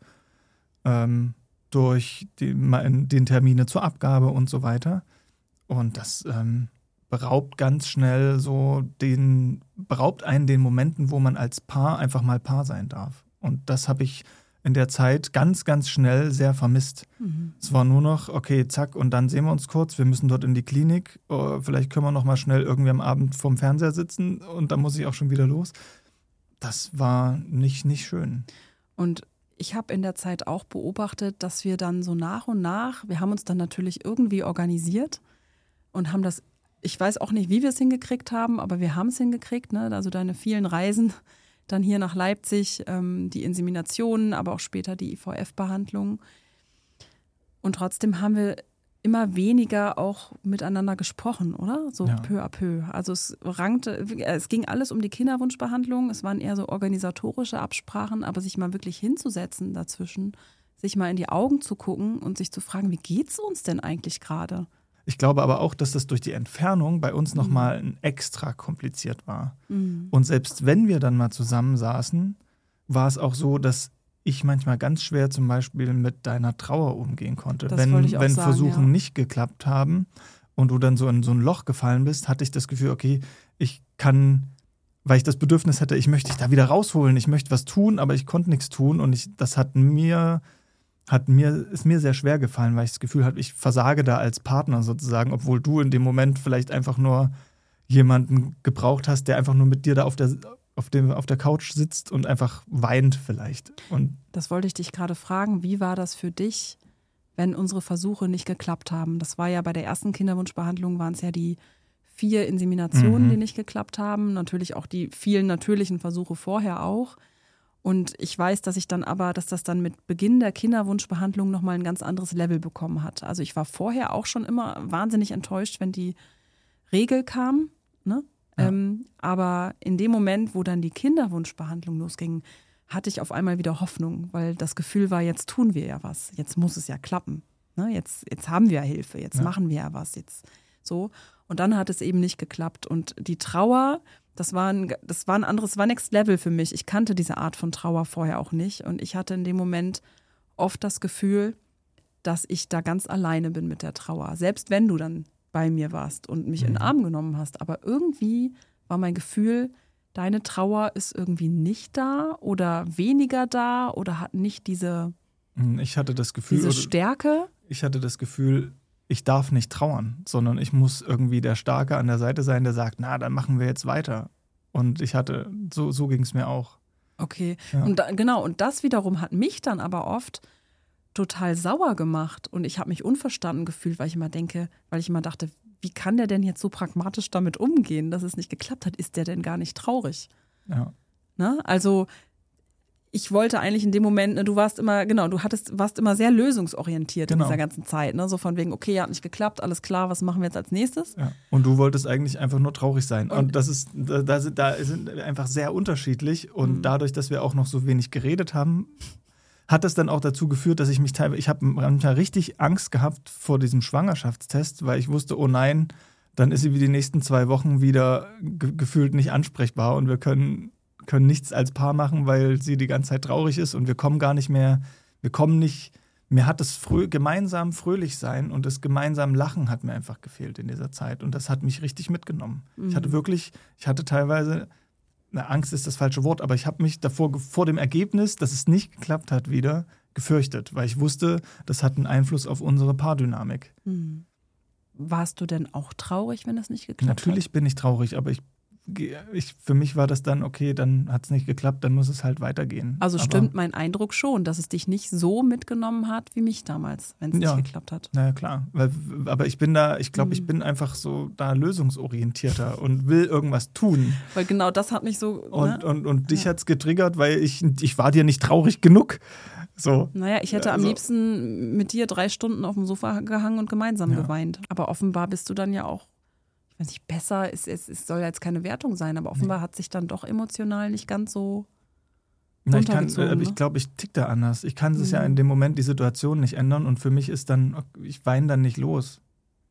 durch den Termine zur Abgabe und so weiter. Und das beraubt ganz schnell beraubt einen den Momenten, wo man als Paar einfach mal Paar sein darf. Und das habe ich in der Zeit ganz, ganz schnell sehr vermisst. Es war nur noch, okay, zack, und dann sehen wir uns kurz, wir müssen dort in die Klinik, vielleicht können wir noch mal schnell irgendwie am Abend vorm Fernseher sitzen und dann muss ich auch schon wieder los. Das war nicht schön. Und ich habe in der Zeit auch beobachtet, dass wir dann so nach und nach, wir haben uns dann natürlich irgendwie organisiert und haben das, ich weiß auch nicht, wie wir es hingekriegt haben, aber wir haben es hingekriegt, ne? Also deine vielen Reisen, dann hier nach Leipzig, die Inseminationen, aber auch später die IVF-Behandlung. Und trotzdem haben wir immer weniger auch miteinander gesprochen, oder? So peu à peu. Also es ging alles um die Kinderwunschbehandlung, es waren eher so organisatorische Absprachen, aber sich mal wirklich hinzusetzen dazwischen, sich mal in die Augen zu gucken und sich zu fragen, wie geht's uns denn eigentlich gerade? Ich glaube aber auch, dass das durch die Entfernung bei uns nochmal extra kompliziert war. Und selbst wenn wir dann mal zusammensaßen, war es auch so, dass ich manchmal ganz schwer zum Beispiel mit deiner Trauer umgehen konnte. Das wollte ich auch wenn sagen, Versuche nicht geklappt haben und du dann so in so ein Loch gefallen bist, hatte ich das Gefühl, okay, ich kann, weil ich das Bedürfnis hatte, ich möchte dich da wieder rausholen, ich möchte was tun, aber ich konnte nichts tun und das ist mir sehr schwer gefallen, weil ich das Gefühl hatte, ich versage da als Partner sozusagen, obwohl du in dem Moment vielleicht einfach nur jemanden gebraucht hast, der einfach nur mit dir da auf der Couch sitzt und einfach weint vielleicht. Und das wollte ich dich gerade fragen, wie war das für dich, wenn unsere Versuche nicht geklappt haben? Das war ja bei der ersten Kinderwunschbehandlung, waren es ja die 4 Inseminationen, die nicht geklappt haben, natürlich auch die vielen natürlichen Versuche vorher auch. Und ich weiß, dass das dann mit Beginn der Kinderwunschbehandlung nochmal ein ganz anderes Level bekommen hat. Also ich war vorher auch schon immer wahnsinnig enttäuscht, wenn die Regel kam. Ne? Ja. Aber in dem Moment, wo dann die Kinderwunschbehandlung losging, hatte ich auf einmal wieder Hoffnung, weil das Gefühl war, jetzt tun wir ja was. Jetzt muss es ja klappen. Ne? Jetzt haben wir ja Hilfe, jetzt machen wir ja was. Jetzt so. Und dann hat es eben nicht geklappt. Und die Trauer, das war Next Level für mich. Ich kannte diese Art von Trauer vorher auch nicht. Und ich hatte in dem Moment oft das Gefühl, dass ich da ganz alleine bin mit der Trauer. Selbst wenn du dann bei mir warst und mich in den Arm genommen hast. Aber irgendwie war mein Gefühl, deine Trauer ist irgendwie nicht da oder weniger da oder hat nicht diese Stärke. Ich hatte das Gefühl, ich darf nicht trauern, sondern ich muss irgendwie der Starke an der Seite sein, der sagt, na, dann machen wir jetzt weiter. Und so ging es mir auch. Okay, ja. Und das wiederum hat mich dann aber oft total sauer gemacht und ich habe mich unverstanden gefühlt, weil ich immer dachte, wie kann der denn jetzt so pragmatisch damit umgehen, dass es nicht geklappt hat? Ist der denn gar nicht traurig? Ja. Ne? Also ich wollte eigentlich in dem Moment, du warst immer sehr lösungsorientiert in dieser ganzen Zeit. Ne? So von wegen, okay, hat nicht geklappt, alles klar, was machen wir jetzt als nächstes? Ja. Und du wolltest eigentlich einfach nur traurig sein. Und da sind wir einfach sehr unterschiedlich. Und dadurch, dass wir auch noch so wenig geredet haben, hat das dann auch dazu geführt, dass ich habe manchmal richtig Angst gehabt vor diesem Schwangerschaftstest, weil ich wusste, oh nein, dann ist sie wie die nächsten 2 Wochen wieder gefühlt nicht ansprechbar und wir können nichts als Paar machen, weil sie die ganze Zeit traurig ist und wir kommen gar nicht mehr, mir hat das gemeinsam fröhlich sein und das gemeinsam Lachen hat mir einfach gefehlt in dieser Zeit und das hat mich richtig mitgenommen. Ich hatte teilweise, Angst ist das falsche Wort, aber ich habe mich vor dem Ergebnis, dass es nicht geklappt hat, wieder gefürchtet, weil ich wusste, das hat einen Einfluss auf unsere Paardynamik. Warst du denn auch traurig, wenn das nicht geklappt hat? Natürlich bin ich traurig, aber für mich war das dann, okay, dann hat es nicht geklappt, dann muss es halt weitergehen. Also stimmt mein Eindruck schon, dass es dich nicht so mitgenommen hat wie mich damals, wenn es nicht geklappt hat. Na ja, klar. Aber ich bin ich bin einfach so da lösungsorientierter und will irgendwas tun. Weil genau das hat mich so... Und dich hat es getriggert, weil ich war dir nicht traurig genug. So. Naja, ich hätte am liebsten mit dir 3 Stunden auf dem Sofa gehangen und gemeinsam geweint. Aber offenbar bist du dann ja auch, ich weiß nicht, besser, es soll ja jetzt keine Wertung sein, aber offenbar hat sich dann doch emotional nicht ganz so runtergezogen. Ich glaube, ich tick da anders. Ich kann es ja in dem Moment die Situation nicht ändern und für mich ist dann, ich weine dann nicht los.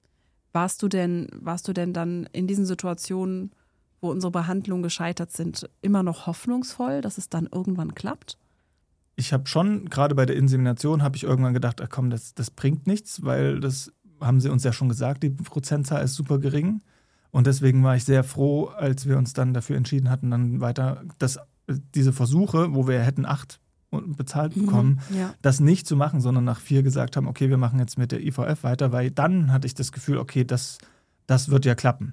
Warst du denn dann in diesen Situationen, wo unsere Behandlungen gescheitert sind, immer noch hoffnungsvoll, dass es dann irgendwann klappt? Ich habe schon, gerade bei der Insemination, habe ich irgendwann gedacht, komm, das bringt nichts, weil das haben sie uns ja schon gesagt, die Prozentzahl ist super gering. Und deswegen war ich sehr froh, als wir uns dann dafür entschieden hatten, dann weiter diese Versuche, wo wir hätten 8 bezahlt bekommen, das nicht zu machen, sondern nach 4 gesagt haben, okay, wir machen jetzt mit der IVF weiter, weil dann hatte ich das Gefühl, okay, das wird ja klappen.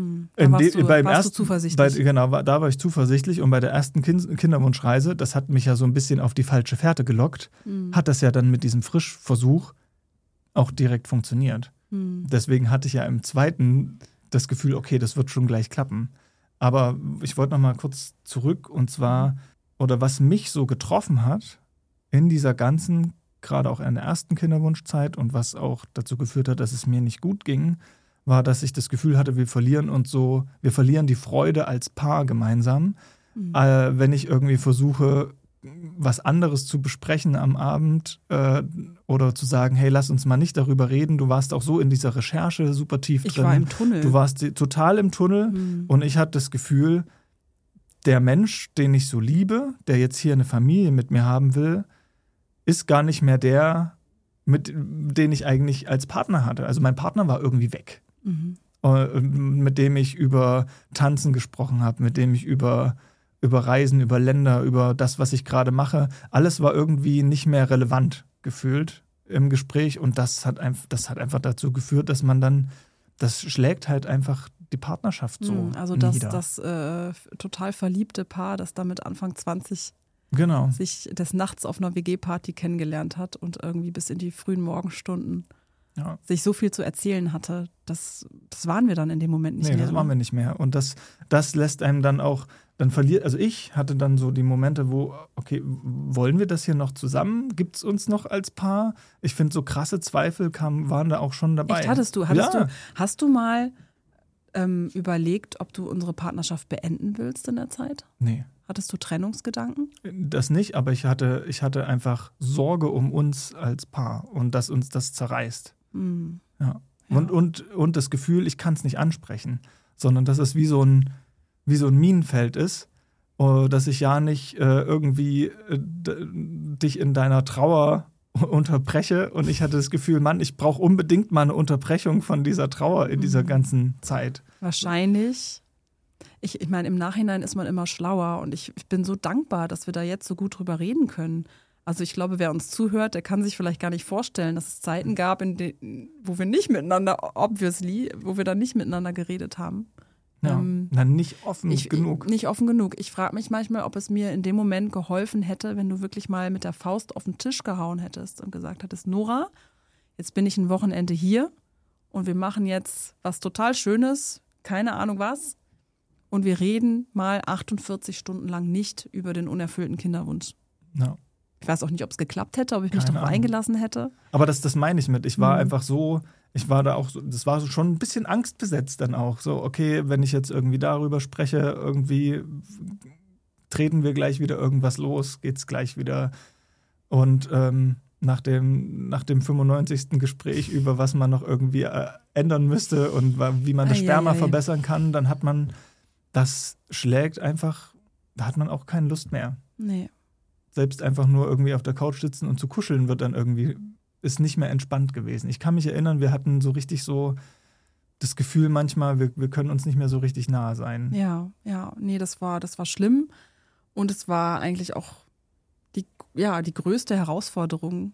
Warst du zuversichtlich? Da war ich zuversichtlich und bei der ersten Kinderwunschreise, das hat mich ja so ein bisschen auf die falsche Fährte gelockt, hat das ja dann mit diesem Frischversuch auch direkt funktioniert. Deswegen hatte ich ja im zweiten das Gefühl, okay, das wird schon gleich klappen. Aber ich wollte noch mal kurz zurück und zwar, oder was mich so getroffen hat in dieser ganzen, gerade auch in der ersten Kinderwunschzeit und was auch dazu geführt hat, dass es mir nicht gut ging, war, dass ich das Gefühl hatte, wir verlieren die Freude als Paar gemeinsam, wenn ich irgendwie versuche, was anderes zu besprechen am Abend oder zu sagen, hey, lass uns mal nicht darüber reden. Du warst auch so in dieser Recherche super tief drin. Ich war im Tunnel. Du warst total im Tunnel und ich hatte das Gefühl, der Mensch, den ich so liebe, der jetzt hier eine Familie mit mir haben will, ist gar nicht mehr der, den ich eigentlich als Partner hatte. Also mein Partner war irgendwie weg. Mit dem ich über Tanzen gesprochen habe, mit dem ich über Reisen, über Länder, über das, was ich gerade mache. Alles war irgendwie nicht mehr relevant gefühlt im Gespräch und das hat einfach dazu geführt, dass man dann, das schlägt halt einfach die Partnerschaft so also nieder. Das total verliebte Paar, das damit Anfang 20 sich des Nachts auf einer WG-Party kennengelernt hat und irgendwie bis in die frühen Morgenstunden sich so viel zu erzählen hatte, das waren wir dann in dem Moment nicht mehr. Nee, das waren wir nicht mehr. Und das lässt einem dann auch, also ich hatte dann so die Momente, wo, okay, wollen wir das hier noch zusammen? Gibt es uns noch als Paar? Ich finde, so krasse Zweifel waren da auch schon dabei. Echt, hast du mal überlegt, ob du unsere Partnerschaft beenden willst in der Zeit? Nee. Hattest du Trennungsgedanken? Das nicht, aber ich hatte einfach Sorge um uns als Paar und dass uns das zerreißt. Ja. Und das Gefühl, ich kann es nicht ansprechen, sondern dass es wie so ein Minenfeld ist, dass ich ja nicht irgendwie dich in deiner Trauer unterbreche. Und ich hatte das Gefühl, Mann, ich brauche unbedingt mal eine Unterbrechung von dieser Trauer in dieser ganzen Zeit. Wahrscheinlich. Ich meine, im Nachhinein ist man immer schlauer und ich bin so dankbar, dass wir da jetzt so gut drüber reden können. Also ich glaube, wer uns zuhört, der kann sich vielleicht gar nicht vorstellen, dass es Zeiten gab, wo wir nicht miteinander, wo wir da nicht miteinander geredet haben. Ja, nicht offen genug. Nicht offen genug. Ich frage mich manchmal, ob es mir in dem Moment geholfen hätte, wenn du wirklich mal mit der Faust auf den Tisch gehauen hättest und gesagt hättest, Nora, jetzt bin ich ein Wochenende hier und wir machen jetzt was total Schönes, keine Ahnung was, und wir reden mal 48 Stunden lang nicht über den unerfüllten Kinderwunsch. Ja. Ich weiß auch nicht, ob es geklappt hätte, ob ich mich darauf eingelassen hätte. Aber das meine ich mit. Ich war einfach so, das war so schon ein bisschen angstbesetzt dann auch. So, okay, wenn ich jetzt irgendwie darüber spreche, irgendwie treten wir gleich wieder irgendwas los, geht's gleich wieder Und nach dem 95. Gespräch über was man noch irgendwie ändern müsste und wie man das Sperma verbessern kann, dann hat man, das schlägt einfach, da hat man auch keine Lust mehr. Nee. Selbst einfach nur irgendwie auf der Couch sitzen und zu kuscheln wird dann irgendwie, ist nicht mehr entspannt gewesen. Ich kann mich erinnern, wir hatten so richtig so das Gefühl manchmal, wir können uns nicht mehr so richtig nahe sein. Ja, nee, das war schlimm. Und es war eigentlich auch die größte Herausforderung,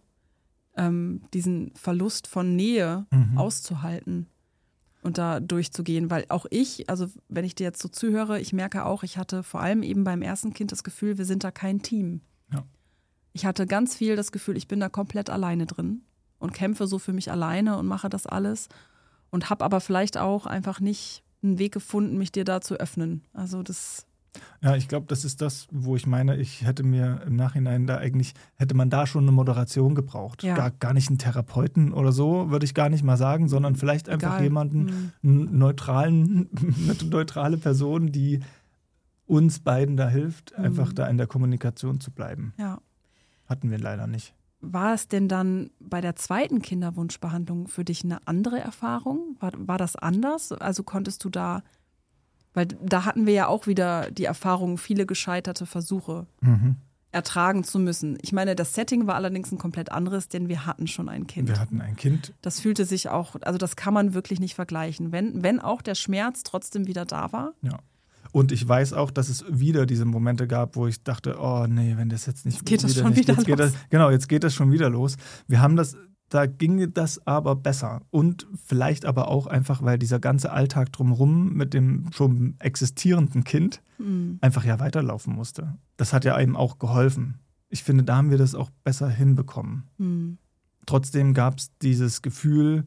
diesen Verlust von Nähe auszuhalten und da durchzugehen. Weil auch ich, also wenn ich dir jetzt so zuhöre, ich merke auch, ich hatte vor allem eben beim ersten Kind das Gefühl, wir sind da kein Team. Ja. Ich hatte ganz viel das Gefühl, ich bin da komplett alleine drin und kämpfe so für mich alleine und mache das alles und habe aber vielleicht auch einfach nicht einen Weg gefunden, mich dir da zu öffnen. Also das... Ja, ich glaube, das ist das, wo ich meine, ich hätte mir im Nachhinein hätte man da schon eine Moderation gebraucht. Ja. Gar nicht einen Therapeuten oder so, würde ich gar nicht mal sagen, sondern vielleicht einfach jemanden, eine neutrale Person, die uns beiden da hilft, einfach da in der Kommunikation zu bleiben. Ja. Hatten wir leider nicht. War es denn dann bei der zweiten Kinderwunschbehandlung für dich eine andere Erfahrung? War das anders? Also konntest du da... Weil da hatten wir ja auch wieder die Erfahrung, viele gescheiterte Versuche ertragen zu müssen. Ich meine, das Setting war allerdings ein komplett anderes, denn wir hatten schon ein Kind. Wir hatten ein Kind. Das fühlte sich auch, also das kann man wirklich nicht vergleichen, wenn auch der Schmerz trotzdem wieder da war. Ja. Und ich weiß auch, dass es wieder diese Momente gab, wo ich dachte, oh nee, wenn das jetzt nicht jetzt geht das schon wieder los. Jetzt geht das schon wieder los. Da ging das aber besser. Und vielleicht aber auch einfach, weil dieser ganze Alltag drumherum mit dem schon existierenden Kind einfach ja weiterlaufen musste. Das hat ja einem auch geholfen. Ich finde, da haben wir das auch besser hinbekommen. Trotzdem gab es dieses Gefühl,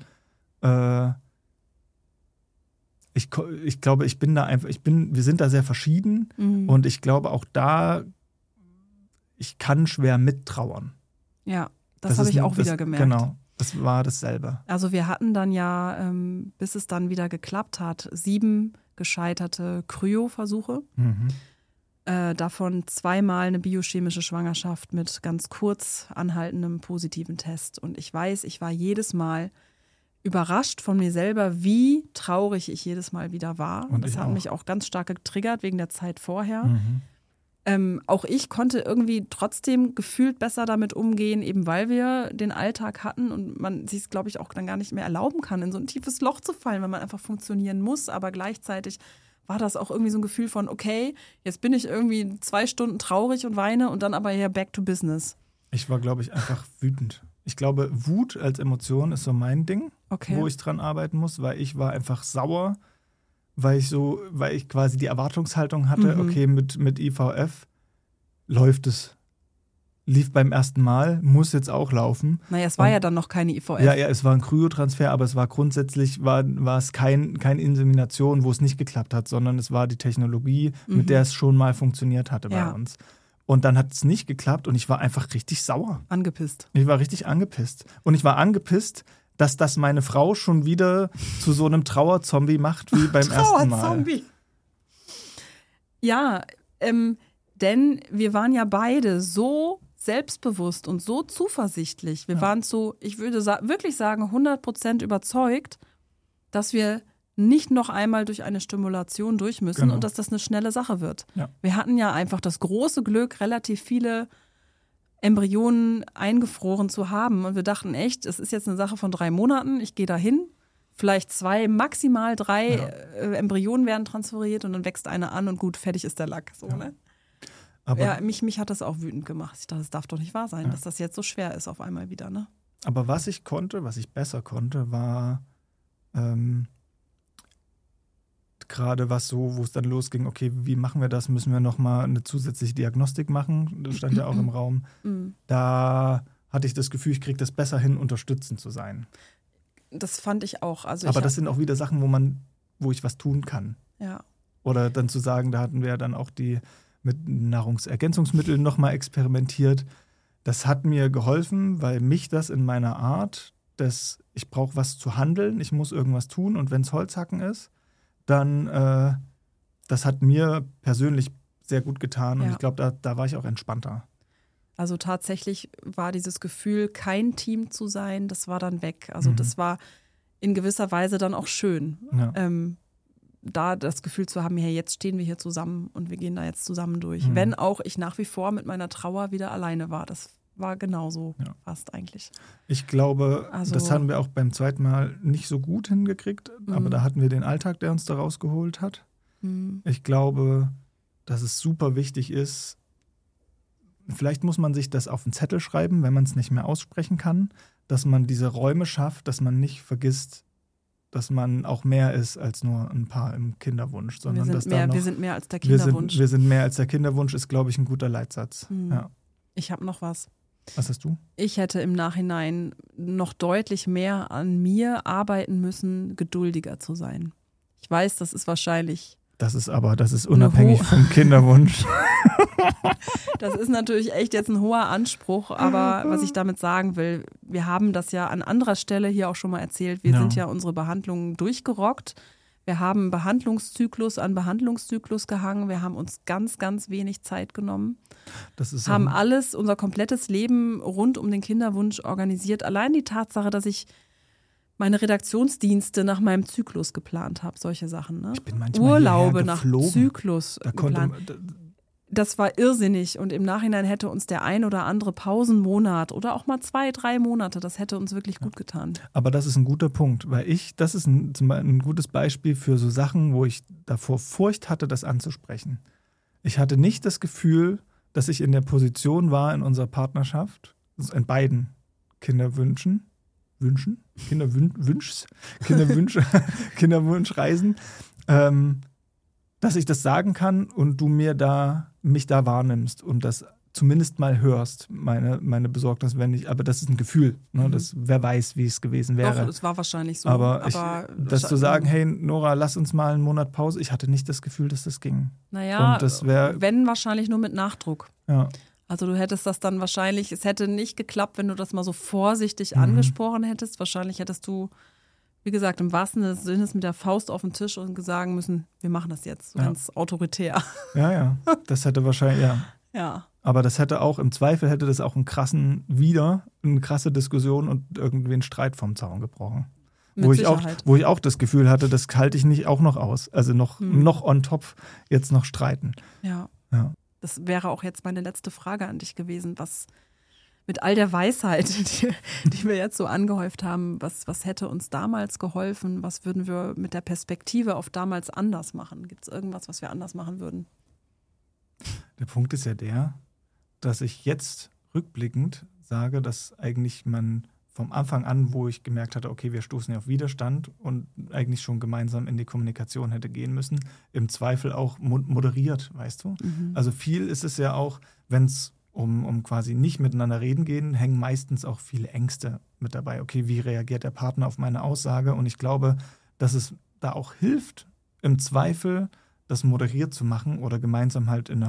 ich glaube, wir sind da sehr verschieden und ich glaube auch da, ich kann schwer mittrauern. Ja. Das habe ich auch wieder gemerkt. Genau, das war dasselbe. Also wir hatten dann ja, bis es dann wieder geklappt hat, 7 gescheiterte Kryo-Versuche. Davon 2-mal eine biochemische Schwangerschaft mit ganz kurz anhaltendem positiven Test. Und ich weiß, ich war jedes Mal überrascht von mir selber, wie traurig ich jedes Mal wieder war. Und das hat mich auch ganz stark getriggert wegen der Zeit vorher. Auch ich konnte irgendwie trotzdem gefühlt besser damit umgehen, eben weil wir den Alltag hatten und man sich es, glaube ich, auch dann gar nicht mehr erlauben kann, in so ein tiefes Loch zu fallen, weil man einfach funktionieren muss. Aber gleichzeitig war das auch irgendwie so ein Gefühl von, okay, jetzt bin ich irgendwie 2 Stunden traurig und weine und dann aber hier back to business. Ich war, glaube ich, einfach wütend. Ich glaube, Wut als Emotion ist so mein Ding, wo ich dran arbeiten muss, weil ich war einfach sauer, weil ich quasi die Erwartungshaltung hatte, okay, mit IVF läuft es. Lief beim ersten Mal, muss jetzt auch laufen. Naja, es war ja dann noch keine IVF. Ja, es war ein Kryotransfer, aber es war grundsätzlich, war es keine Insemination, wo es nicht geklappt hat, sondern es war die Technologie, mit der es schon mal funktioniert hatte bei uns. Und dann hat es nicht geklappt und ich war einfach richtig sauer. Angepisst. Ich war richtig angepisst. Und ich war angepisst, dass das meine Frau schon wieder zu so einem Trauerzombie macht wie beim ersten Mal. Trauerzombie. Ja, denn wir waren ja beide so selbstbewusst und so zuversichtlich. Wir waren so, ich würde wirklich sagen, 100% überzeugt, dass wir nicht noch einmal durch eine Stimulation durch müssen und dass das eine schnelle Sache wird. Ja. Wir hatten ja einfach das große Glück, relativ viele Embryonen eingefroren zu haben. Und wir dachten echt, es ist jetzt eine Sache von 3 Monaten, ich gehe da hin, vielleicht 2, maximal 3 Embryonen werden transferiert und dann wächst eine an und gut, fertig ist der Lack. So, ne? Aber mich hat das auch wütend gemacht. Ich dachte, das darf doch nicht wahr sein, dass das jetzt so schwer ist auf einmal wieder. Ne? Aber was ich besser konnte, war gerade wo es dann losging, okay, wie machen wir das? Müssen wir nochmal eine zusätzliche Diagnostik machen? Das stand ja auch im Raum. Da hatte ich das Gefühl, ich kriege das besser hin, unterstützend zu sein. Das fand ich auch. Also aber das sind auch wieder Sachen, wo ich was tun kann. Ja. Oder dann zu sagen, da hatten wir ja dann auch mit Nahrungsergänzungsmitteln nochmal experimentiert. Das hat mir geholfen, weil mich das in meiner Art, ich brauche was zu handeln, ich muss irgendwas tun und wenn es Holzhacken ist, dann das hat mir persönlich sehr gut getan und ich glaube, da war ich auch entspannter. Also tatsächlich war dieses Gefühl, kein Team zu sein, das war dann weg. Also das war in gewisser Weise dann auch schön. Ja. Da das Gefühl zu haben, hey, jetzt stehen wir hier zusammen und wir gehen da jetzt zusammen durch. Wenn auch ich nach wie vor mit meiner Trauer wieder alleine war. Das war genauso fast eigentlich. Ich glaube, das haben wir auch beim zweiten Mal nicht so gut hingekriegt, aber da hatten wir den Alltag, der uns da rausgeholt hat. Ich glaube, dass es super wichtig ist, vielleicht muss man sich das auf einen Zettel schreiben, wenn man es nicht mehr aussprechen kann, dass man diese Räume schafft, dass man nicht vergisst, dass man auch mehr ist als nur ein Paar im Kinderwunsch. Sondern wir sind mehr als der Kinderwunsch. Wir sind mehr als der Kinderwunsch, ist, glaube ich, ein guter Leitsatz. Ja. Ich habe noch was. Was hast du? Ich hätte im Nachhinein noch deutlich mehr an mir arbeiten müssen, geduldiger zu sein. Ich weiß, das ist wahrscheinlich... Das ist unabhängig vom Kinderwunsch. Das ist natürlich echt jetzt ein hoher Anspruch, aber was ich damit sagen will, wir haben das ja an anderer Stelle hier auch schon mal erzählt, wir sind ja unsere Behandlungen durchgerockt. Wir haben Behandlungszyklus an Behandlungszyklus gehangen, wir haben uns ganz, ganz wenig Zeit genommen, haben unser komplettes Leben rund um den Kinderwunsch organisiert. Allein die Tatsache, dass ich meine Redaktionsdienste nach meinem Zyklus geplant habe, solche Sachen. Ne? Ich bin manchmal Urlaube nach Zyklus geplant. Das war irrsinnig und im Nachhinein hätte uns der ein oder andere Pausenmonat oder auch mal 2-3 Monate, das hätte uns wirklich gut getan. Aber das ist ein guter Punkt, weil das ist ein gutes Beispiel für so Sachen, wo ich davor Furcht hatte, das anzusprechen. Ich hatte nicht das Gefühl, dass ich in der Position war in unserer Partnerschaft, in beiden Kinderwunschreisen, dass ich das sagen kann und du mich da wahrnimmst und das zumindest mal hörst, meine Besorgnis, wenn nicht, aber das ist ein Gefühl, ne? Wer weiß, wie es gewesen wäre. Doch, es war wahrscheinlich so. Aber das zu sagen, hey Nora, lass uns mal einen Monat Pause, ich hatte nicht das Gefühl, dass das ging. Naja, wenn wahrscheinlich nur mit Nachdruck. Ja. Also du hättest das dann wahrscheinlich, es hätte nicht geklappt, wenn du das mal so vorsichtig angesprochen hättest. Wahrscheinlich hättest du, wie gesagt, im wahrsten Sinne mit der Faust auf den Tisch und sagen müssen, wir machen das jetzt, so ganz autoritär. Ja, das hätte wahrscheinlich, Ja. Aber das hätte auch, im Zweifel hätte das auch eine krasse Diskussion und irgendwie einen Streit vom Zaun gebrochen. Wo ich auch das Gefühl hatte, das halte ich nicht auch noch aus. Also noch on top jetzt noch streiten. Ja. Das wäre auch jetzt meine letzte Frage an dich gewesen, was mit all der Weisheit, die wir jetzt so angehäuft haben, was hätte uns damals geholfen? Was würden wir mit der Perspektive auf damals anders machen? Gibt es irgendwas, was wir anders machen würden? Der Punkt ist ja der, dass ich jetzt rückblickend sage, dass eigentlich man vom Anfang an, wo ich gemerkt hatte, okay, wir stoßen ja auf Widerstand und eigentlich schon gemeinsam in die Kommunikation hätte gehen müssen, im Zweifel auch moderiert, weißt du? Also viel ist es ja auch, wenn es um quasi nicht miteinander reden gehen, hängen meistens auch viele Ängste mit dabei. Okay, wie reagiert der Partner auf meine Aussage? Und ich glaube, dass es da auch hilft, im Zweifel das moderiert zu machen oder gemeinsam halt in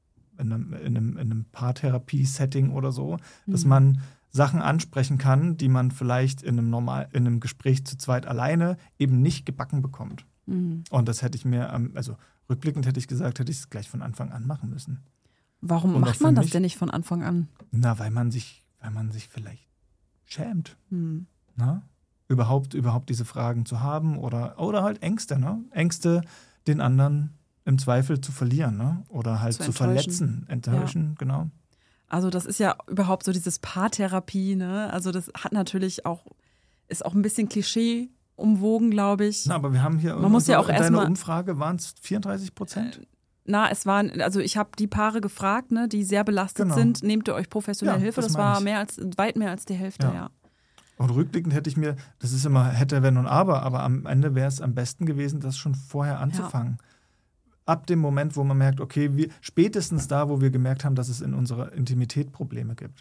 einem Paartherapie-Setting oder so, dass man Sachen ansprechen kann, die man vielleicht in einem Gespräch zu zweit alleine eben nicht gebacken bekommt. Und das hätte ich mir, rückblickend hätte ich gesagt, hätte ich es gleich von Anfang an machen müssen. Warum macht man das denn nicht von Anfang an? Na, weil man sich vielleicht schämt. Na? Überhaupt diese Fragen zu haben oder halt Ängste, ne? Ängste, den anderen im Zweifel zu verlieren, ne? Oder halt zu verletzen, enttäuschen, genau. Also das ist ja überhaupt so dieses Paartherapie, ne? Also das hat natürlich auch, ist auch ein bisschen Klischee umwogen, glaube ich. Na, aber wir haben hier, muss ja auch in deiner Umfrage waren es 34%? Also ich habe die Paare gefragt, ne, die sehr belastet sind, nehmt ihr euch professionelle Hilfe? Das war weit mehr als die Hälfte, ja. Und rückblickend hätte ich mir, das ist immer hätte, wenn und aber am Ende wäre es am besten gewesen, das schon vorher anzufangen. Ja. Ab dem Moment, wo man merkt, okay, spätestens da, wo wir gemerkt haben, dass es in unserer Intimität Probleme gibt. Ja.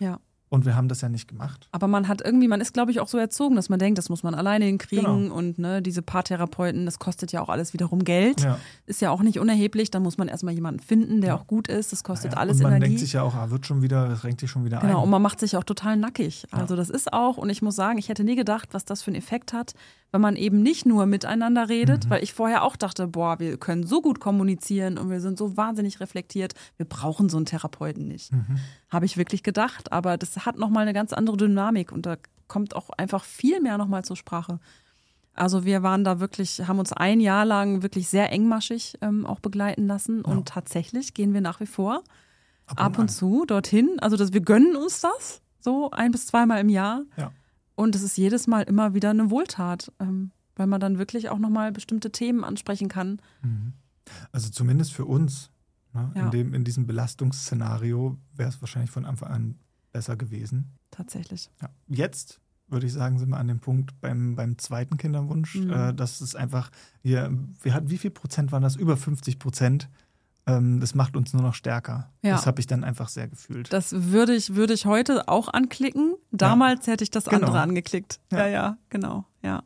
Und wir haben das ja nicht gemacht. Aber man ist, glaube ich, auch so erzogen, dass man denkt, das muss man alleine hinkriegen. Genau. Und ne, diese Paartherapeuten, das kostet ja auch alles wiederum Geld. Ja. Ist ja auch nicht unerheblich. Da muss man erstmal jemanden finden, der auch gut ist. Das kostet alles und man Energie. denkt sich ja auch, das renkt sich schon wieder ein. Genau, und man macht sich auch total nackig. Also das ist auch, und ich muss sagen, ich hätte nie gedacht, was das für einen Effekt hat, wenn man eben nicht nur miteinander redet, weil ich vorher auch dachte, boah, wir können so gut kommunizieren und wir sind so wahnsinnig reflektiert, wir brauchen so einen Therapeuten nicht. Habe ich wirklich gedacht, aber das hat nochmal eine ganz andere Dynamik und da kommt auch einfach viel mehr nochmal zur Sprache. Also wir waren da wirklich, haben uns ein Jahr lang wirklich sehr engmaschig auch begleiten lassen und tatsächlich gehen wir nach wie vor ab und zu dorthin. Also wir gönnen uns das so 1- bis 2-mal im Jahr. Ja. Und es ist jedes Mal immer wieder eine Wohltat, weil man dann wirklich auch nochmal bestimmte Themen ansprechen kann. Also zumindest für uns, ne? In diesem Belastungsszenario wäre es wahrscheinlich von Anfang an besser gewesen. Tatsächlich. Ja. Jetzt würde ich sagen, sind wir an dem Punkt beim zweiten Kinderwunsch, dass es einfach, wie viel Prozent waren das? Über 50%. Das macht uns nur noch stärker. Ja. Das habe ich dann einfach sehr gefühlt. Das würde ich heute auch anklicken. Damals hätte ich das andere angeklickt. Ja, genau.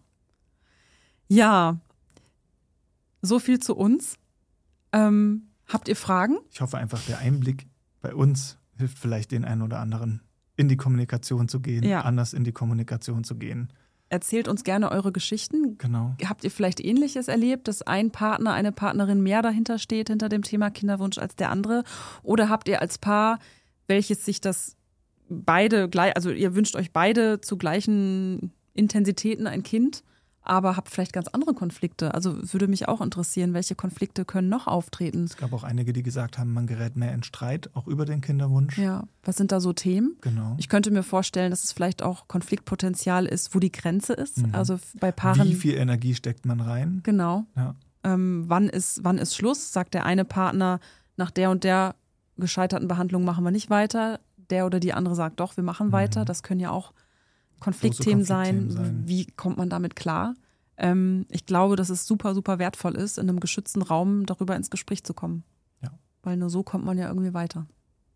Ja, so viel zu uns. Habt ihr Fragen? Ich hoffe einfach, der Einblick bei uns hilft vielleicht den einen oder anderen, in die Kommunikation zu gehen, anders in die Kommunikation zu gehen. Erzählt uns gerne eure Geschichten. Genau. Habt ihr vielleicht Ähnliches erlebt, dass ein Partner, eine Partnerin mehr dahinter steht, hinter dem Thema Kinderwunsch als der andere? Oder habt ihr als Paar, welches sich das beide gleich, also ihr wünscht euch beide zu gleichen Intensitäten ein Kind, aber habt vielleicht ganz andere Konflikte? Also würde mich auch interessieren, welche Konflikte können noch auftreten? Es gab auch einige, die gesagt haben, man gerät mehr in Streit, auch über den Kinderwunsch. Ja, was sind da so Themen? Genau. Ich könnte mir vorstellen, dass es vielleicht auch Konfliktpotenzial ist, wo die Grenze ist. Also bei Paaren. Wie viel Energie steckt man rein? Genau. Ja. Wann ist Schluss? Sagt der eine Partner, nach der und der gescheiterten Behandlung machen wir nicht weiter. Der oder die andere sagt, doch, wir machen weiter. Das können ja auch Konfliktthemen sein. Wie kommt man damit klar? Ich glaube, dass es super, super wertvoll ist, in einem geschützten Raum darüber ins Gespräch zu kommen. Ja. Weil nur so kommt man ja irgendwie weiter.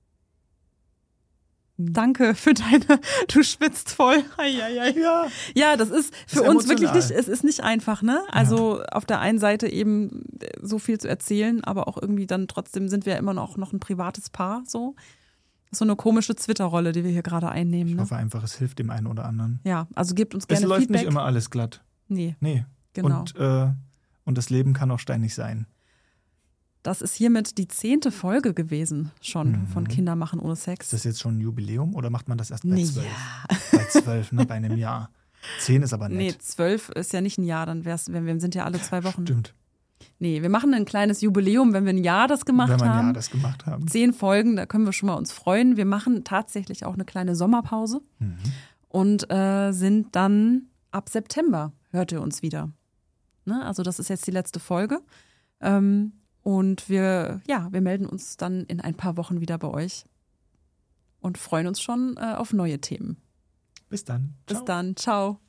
Danke für du schwitzt voll. Ja, das ist für uns wirklich nicht, es ist nicht einfach, ne? Also auf der einen Seite eben so viel zu erzählen, aber auch irgendwie dann trotzdem sind wir immer noch ein privates Paar, so. So eine komische Twitter-Rolle, die wir hier gerade einnehmen. Ich hoffe einfach, es hilft dem einen oder anderen. Ja, also gebt uns gerne Feedback. Es läuft nicht immer alles glatt. Nee. Genau. Und das Leben kann auch steinig sein. Das ist hiermit die 10. Folge gewesen schon von Kinder machen ohne Sex. Ist das jetzt schon ein Jubiläum oder macht man das erst bei 12? Ja. Bei 12, ne, bei einem Jahr. 10 ist aber nett. Nee, 12 ist ja nicht ein Jahr, dann wir sind ja alle 2 Wochen. Stimmt. Nee, wir machen ein kleines Jubiläum, wenn wir ein Jahr das gemacht haben. Wenn wir ein Jahr das gemacht haben. 10 Folgen, da können wir schon mal uns freuen. Wir machen tatsächlich auch eine kleine Sommerpause und sind dann ab September, hört ihr uns wieder. Ne? Also das ist jetzt die letzte Folge. Und wir melden uns dann in ein paar Wochen wieder bei euch und freuen uns schon auf neue Themen. Bis dann. Bis dann. Ciao.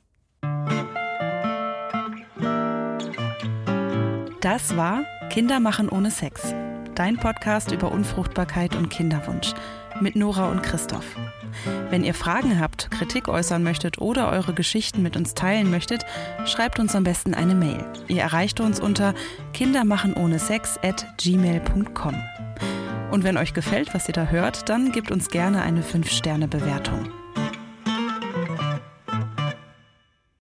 Das war Kinder machen ohne Sex. Dein Podcast über Unfruchtbarkeit und Kinderwunsch mit Nora und Christoph. Wenn ihr Fragen habt, Kritik äußern möchtet oder eure Geschichten mit uns teilen möchtet, schreibt uns am besten eine Mail. Ihr erreicht uns unter kindermachenohnesex@gmail.com. Und wenn euch gefällt, was ihr da hört, dann gebt uns gerne eine 5-Sterne-Bewertung.